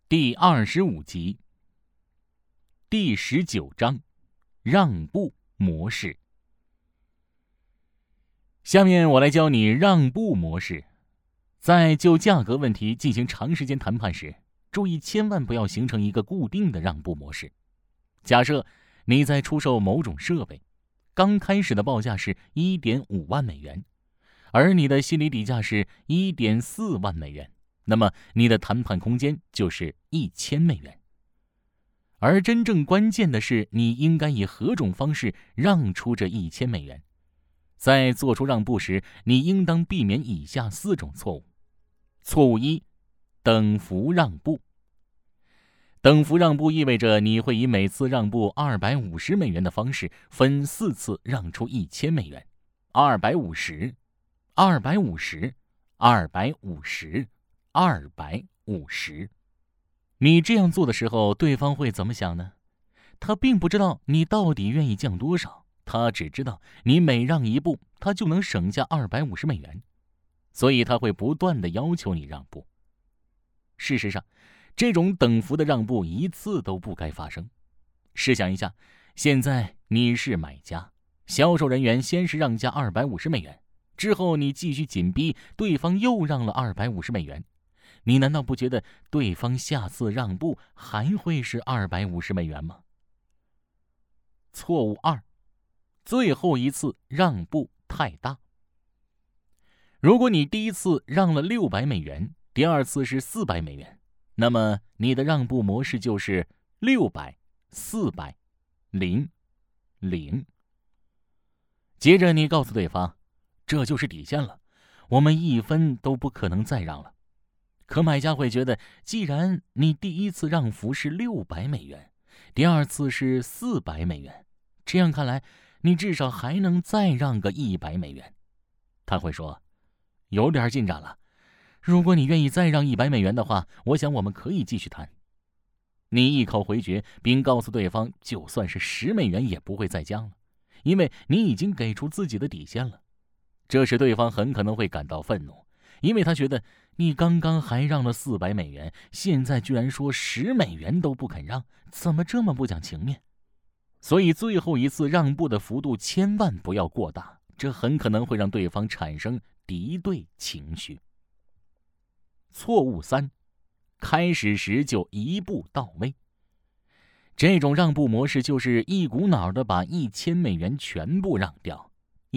第25集，第19章，让步模式。下面我来教你让步模式。在就价格问题进行长时间谈判时，注意千万不要形成一个固定的让步模式。假设你在出售某种设备，刚开始的报价是 1.5 万美元，而你的心理底价是 1.4 万美元，那么你的谈判空间就是1000美元。而真正关键的是，你应该以何种方式让出这1000美元。在做出让步时，你应当避免以下4种错误。错误1，等幅让步。等幅让步意味着你会以每次让步250美元的方式，分4次让出1000美元。250、250、250、250。你这样做的时候，对方会怎么想呢？他并不知道你到底愿意降多少，他只知道你每让一步，他就能省下250美元，所以他会不断地要求你让步。事实上，这种等幅的让步一次都不该发生。试想一下，现在你是买家，销售人员先是让价250美元，之后你继续紧逼，对方又让了250美元。你难道不觉得对方下次让步还会是250美元吗？错误2，最后一次让步太大。如果你第一次让了600美元，第二次是400美元，那么你的让步模式就是600、400、0、0。接着你告诉对方，这就是底线了，我们1分都不可能再让了。可买家会觉得，既然你第一次让幅是600美元，第二次是400美元，这样看来，你至少还能再让个100美元。他会说，有点进展了，如果你愿意再让100美元的话，我想我们可以继续谈。你一口回绝，并告诉对方，就算是10美元也不会再降了，因为你已经给出自己的底线了。这时对方很可能会感到愤怒，因为他觉得你刚刚还让了400美元，现在居然说10美元都不肯让，怎么这么不讲情面？所以最后一次让步的幅度千万不要过大，这很可能会让对方产生敌对情绪。错误3，开始时就一步到位。这种让步模式就是一股脑的把1000美元全部让掉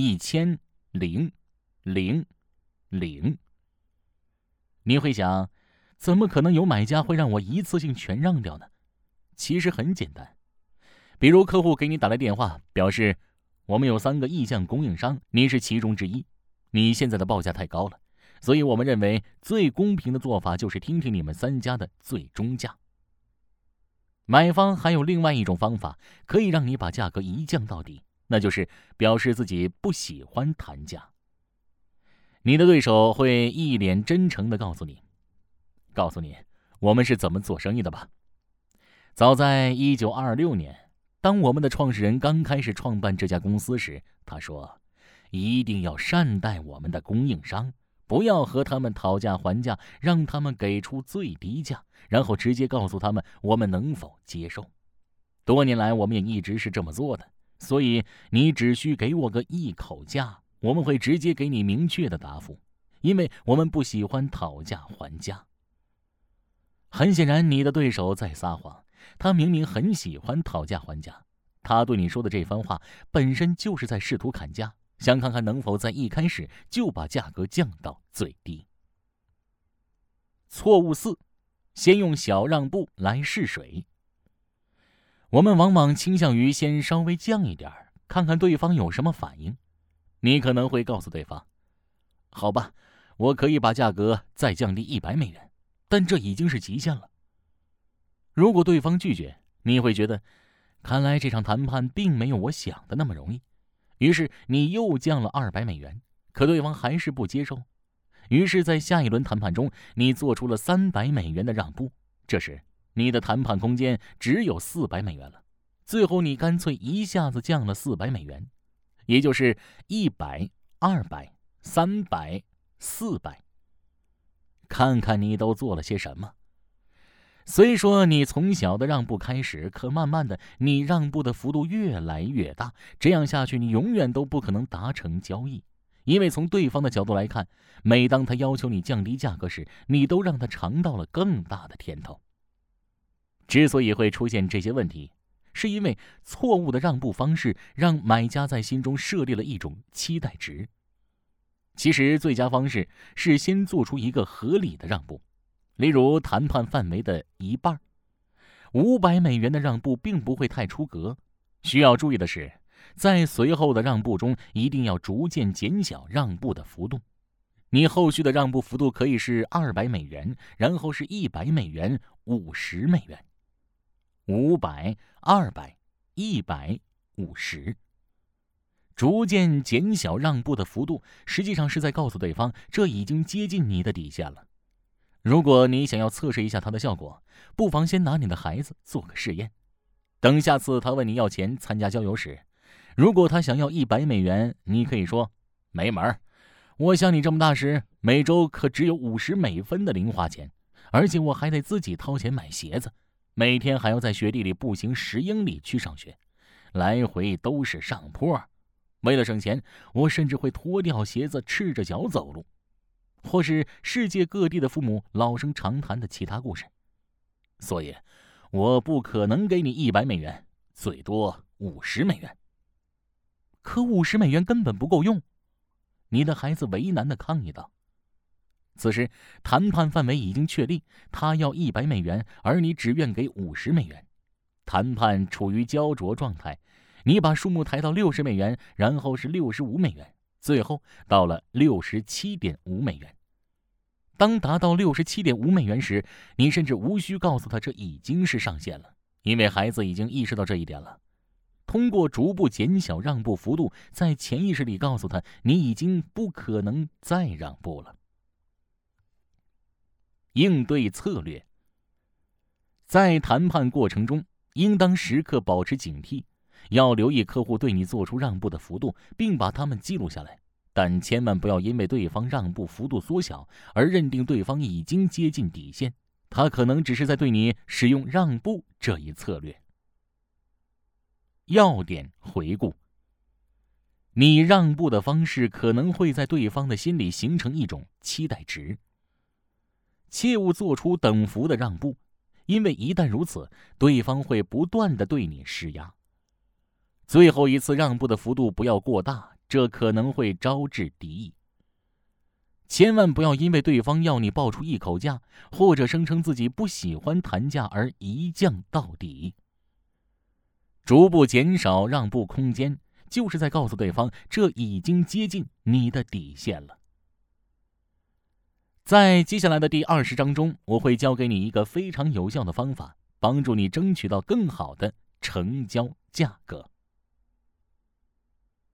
，1000、0、0、0。你会想，怎么可能有买家会让我一次性全让掉呢？其实很简单，比如客户给你打来电话，表示我们有3个意向供应商，你是其中之一，你现在的报价太高了，所以我们认为最公平的做法就是听听你们3家的最终价。买方还有另外一种方法，可以让你把价格一降到底，那就是表示自己不喜欢谈价。你的对手会一脸真诚地告诉你，我们是怎么做生意的吧。早在1926年，当我们的创始人刚开始创办这家公司时，他说，一定要善待我们的供应商，不要和他们讨价还价，让他们给出最低价，然后直接告诉他们我们能否接受。多年来我们也一直是这么做的，所以你只需给我个一口价，我们会直接给你明确的答复，因为我们不喜欢讨价还价。很显然，你的对手在撒谎，他明明很喜欢讨价还价，他对你说的这番话本身就是在试图砍价，想看看能否在一开始就把价格降到最低。错误4，先用小让步来试水。我们往往倾向于先稍微降一点，看看对方有什么反应。你可能会告诉对方，好吧，我可以把价格再降低100美元，但这已经是极限了。如果对方拒绝，你会觉得，看来这场谈判并没有我想的那么容易。于是你又降了200美元，可对方还是不接受。于是在下一轮谈判中，你做出了300美元的让步，这时你的谈判空间只有400美元了。最后你干脆一下子降了400美元，也就是100、200、300、400。看看你都做了些什么。 虽说你从小的让步开始，可慢慢的，你让步的幅度越来越大，这样下去，你永远都不可能达成交易。因为从对方的角度来看，每当他要求你降低价格时，你都让他尝到了更大的甜头。之所以会出现这些问题，是因为错误的让步方式让买家在心中设立了一种期待值。其实最佳方式是先做出一个合理的让步，例如谈判范围的一半，$500的让步并不会太出格。需要注意的是，在随后的让步中一定要逐渐减小让步的幅度。你后续的让步幅度可以是$200，然后是$100、$50。500、200、100、50，逐渐减小让步的幅度，实际上是在告诉对方，这已经接近你的底线了。如果你想要测试一下它的效果，不妨先拿你的孩子做个试验。等下次他问你要钱参加郊游时，如果他想要$100，你可以说：没门儿，我像你这么大时，每周可只有$50的零花钱，而且我还得自己掏钱买鞋子，每天还要在雪地里步行10英里去上学，来回都是上坡。为了省钱，我甚至会脱掉鞋子赤着脚走路。或是世界各地的父母老生常谈的其他故事。所以我不可能给你$100，最多$50。可$50根本不够用，你的孩子为难地抗议道。此时谈判范围已经确立，他要$100，而你只愿给$50。谈判处于焦灼状态，你把数目抬到$60，然后是$65，最后到了$67.5。当达到$67.5时，你甚至无需告诉他这已经是上限了，因为孩子已经意识到这一点了。通过逐步减小让步幅度，在潜意识里告诉他，你已经不可能再让步了。应对策略。在谈判过程中，应当时刻保持警惕，要留意客户对你做出让步的幅度，并把它们记录下来。但千万不要因为对方让步幅度缩小而认定对方已经接近底线，他可能只是在对你使用让步这一策略。要点回顾：你让步的方式可能会在对方的心里形成一种期待值，切勿做出等幅的让步，因为一旦如此，对方会不断地对你施压。最后一次让步的幅度不要过大，这可能会招致敌意。千万不要因为对方要你报出一口价，或者声称自己不喜欢谈价而一降到底。逐步减少让步空间，就是在告诉对方，这已经接近你的底线了。在接下来的第20章中，我会教给你一个非常有效的方法，帮助你争取到更好的成交价格。